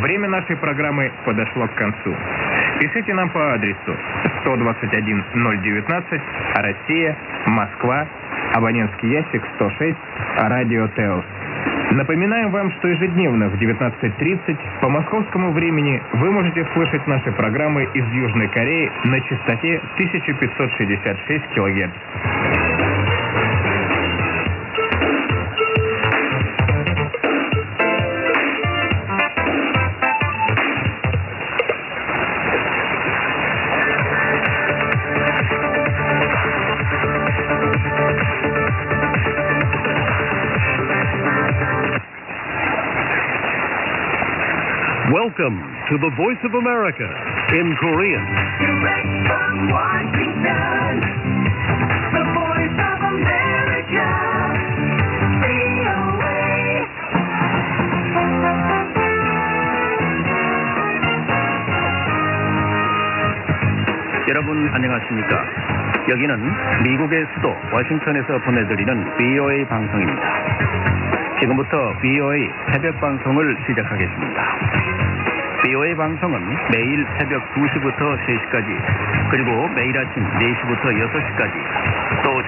Время нашей программы подошло к концу. Пишите нам по адресу 121-019, Россия, Москва, абонентский ящик 106, Радио Теос. Напоминаем вам, что ежедневно в 19:30 по московскому времени вы можете слышать наши программы из Южной Кореи на частоте 1566 кГц. Welcome to the Voice of America in Korean. Direct from Washington, the Voice of America, VOA. 여러분 안녕하십니까? 여기는 미국의 수도 워싱턴에서 보내드리는 VOA 방송입니다. 지금부터 VOA 새벽 방송을 시작하겠습니다. VOA 방송은 매일 새벽 2시부터 3시까지, 그리고 매일 아침 4시부터 6시까지, 또